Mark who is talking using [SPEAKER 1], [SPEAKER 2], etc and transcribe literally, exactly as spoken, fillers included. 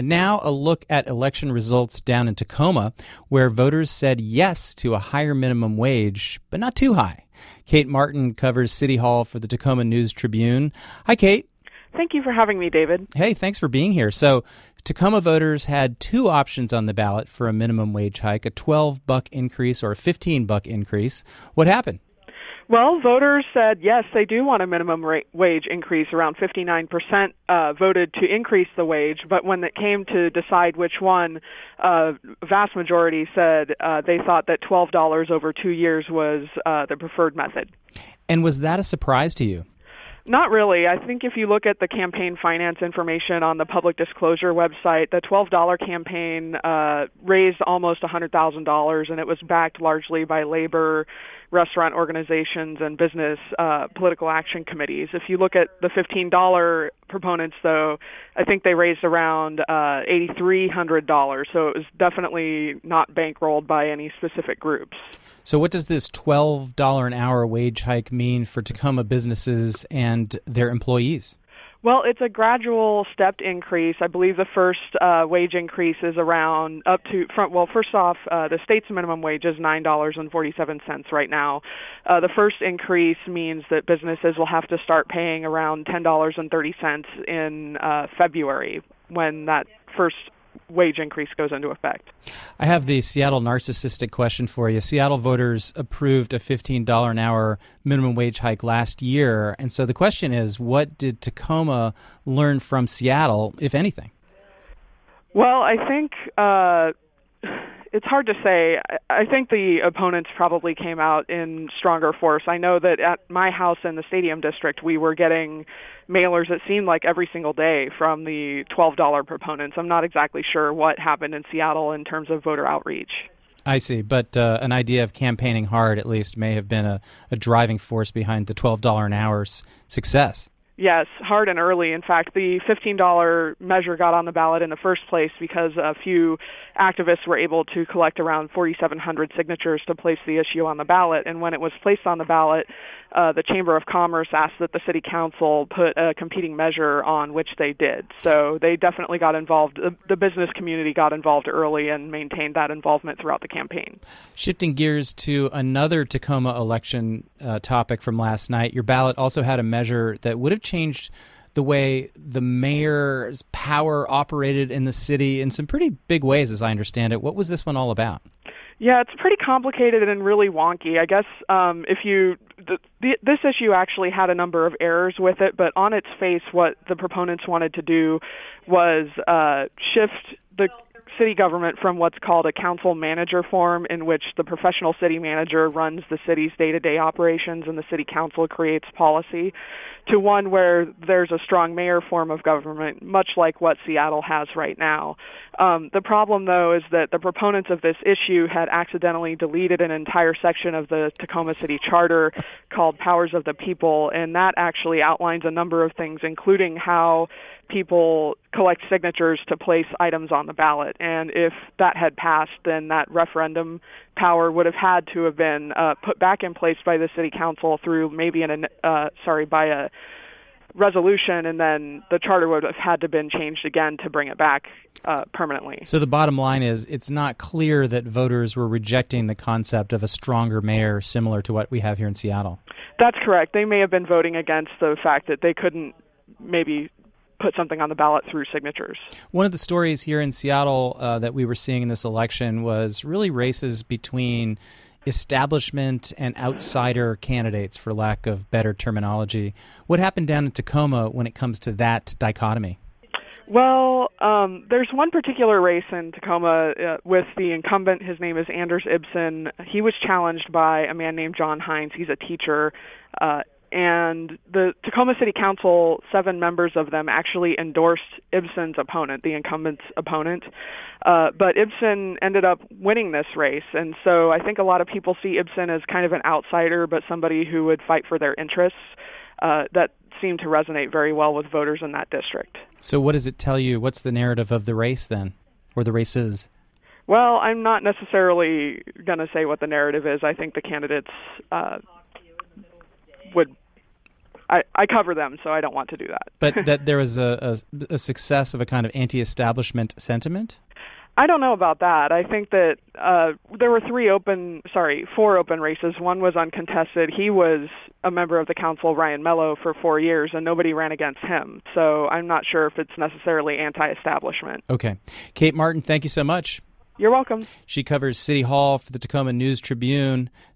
[SPEAKER 1] Now a look at election results down in Tacoma, where voters said yes to a higher minimum wage, but not too high. Kate Martin covers City Hall for the Tacoma News Tribune. Hi, Kate.
[SPEAKER 2] Thank you for having me, David.
[SPEAKER 1] Hey, thanks for being here. So Tacoma voters had two options on the ballot for a minimum wage hike, a twelve buck increase or a fifteen buck increase. What happened?
[SPEAKER 2] Well, voters said yes, they do want a minimum rate, wage increase. Around fifty-nine percent uh, voted to increase the wage, but when it came to decide which one, uh, vast majority said uh, they thought that twelve dollars over two years was uh, the preferred method.
[SPEAKER 1] And was that a surprise to you?
[SPEAKER 2] Not really. I think if you look at the campaign finance information on the public disclosure website, the twelve dollar campaign uh, raised almost one hundred thousand dollars, and it was backed largely by labor, restaurant organizations, and business uh, political action committees. If you look at the fifteen dollar proponents, though, I think they raised around uh, eight thousand three hundred dollars, so it was definitely not bankrolled by any specific groups.
[SPEAKER 1] So what does this twelve dollars an hour wage hike mean for Tacoma businesses and their employees?
[SPEAKER 2] Well, it's a gradual stepped increase. I believe the first uh, wage increase is around up to, front. well, first off, uh, the state's minimum wage is nine dollars and forty-seven cents right now. Uh, the first increase means that businesses will have to start paying around ten dollars and thirty cents in uh, February when that first wage increase goes into effect.
[SPEAKER 1] I have the Seattle narcissistic question for you. Seattle voters approved a fifteen dollars an hour minimum wage hike last year. And so the question is, what did Tacoma learn from Seattle, if anything?
[SPEAKER 2] Well, I think uh, it's hard to say. I think the opponents probably came out in stronger force. I know that at my house in the Stadium District, we were getting mailers, it seemed like, every single day from the twelve dollar proponents. I'm not exactly sure what happened in Seattle in terms of voter outreach.
[SPEAKER 1] I see, but uh, an idea of campaigning hard, at least, may have been a, a driving force behind the twelve dollars an hour's success.
[SPEAKER 2] Yes, hard and early. In fact, the fifteen dollar measure got on the ballot in the first place because a few activists were able to collect around forty-seven hundred signatures to place the issue on the ballot. And when it was placed on the ballot, uh, the Chamber of Commerce asked that the City Council put a competing measure on, which they did. So they definitely got involved. The, the business community got involved early and maintained that involvement throughout the campaign.
[SPEAKER 1] Shifting gears to another Tacoma election uh, topic from last night, your ballot also had a measure that would have changed the way the mayor's power operated in the city in some pretty big ways, as I understand it. What was this one all about?
[SPEAKER 2] Yeah, it's pretty complicated and really wonky. I guess um, if you the, the, this issue actually had a number of errors with it, but on its face, what the proponents wanted to do was uh, shift the city government from what's called a council manager form, in which the professional city manager runs the city's day-to-day operations and the city council creates policy, to one where there's a strong mayor form of government, much like what Seattle has right now. Um, the problem, though, is that the proponents of this issue had accidentally deleted an entire section of the Tacoma City Charter called Powers of the People, and that actually outlines a number of things, including how people collect signatures to place items on the ballot. And if that had passed, then that referendum power would have had to have been uh, put back in place by the city council through maybe an uh, sorry by a resolution, and then the charter would have had to have been changed again to bring it back uh, permanently.
[SPEAKER 1] So the bottom line is, it's not clear that voters were rejecting the concept of a stronger mayor similar to what we have here in Seattle.
[SPEAKER 2] That's correct. They may have been voting against the fact that they couldn't maybe put something on the ballot through signatures.
[SPEAKER 1] One of the stories here in Seattle uh, that we were seeing in this election was really races between establishment and outsider candidates, for lack of better terminology. What happened down in Tacoma when it comes to that dichotomy?
[SPEAKER 2] Well, um, there's one particular race in Tacoma uh, with the incumbent. His name is Anders Ibsen. He was challenged by a man named John Hines. He's a teacher. Uh, And the Tacoma City Council, seven members of them actually endorsed Ibsen's opponent, the incumbent's opponent. Uh, but Ibsen ended up winning this race. And so I think a lot of people see Ibsen as kind of an outsider, but somebody who would fight for their interests. Uh, that seemed to resonate very well with voters in that district.
[SPEAKER 1] So what does it tell you? What's the narrative of the race then, or the races?
[SPEAKER 2] Well, I'm not necessarily going to say what the narrative is. I think the candidates uh, would I, I cover them, so I don't want to do that.
[SPEAKER 1] But that there was a, a, a success of a kind of anti-establishment sentiment?
[SPEAKER 2] I don't know about that. I think that uh, there were three open, sorry, four open races. One was uncontested. He was a member of the council, Ryan Mello, for four years, and nobody ran against him. So I'm not sure if it's necessarily anti-establishment.
[SPEAKER 1] Okay. Kate Martin, thank you so much.
[SPEAKER 2] You're welcome.
[SPEAKER 1] She covers City Hall for the Tacoma News Tribune.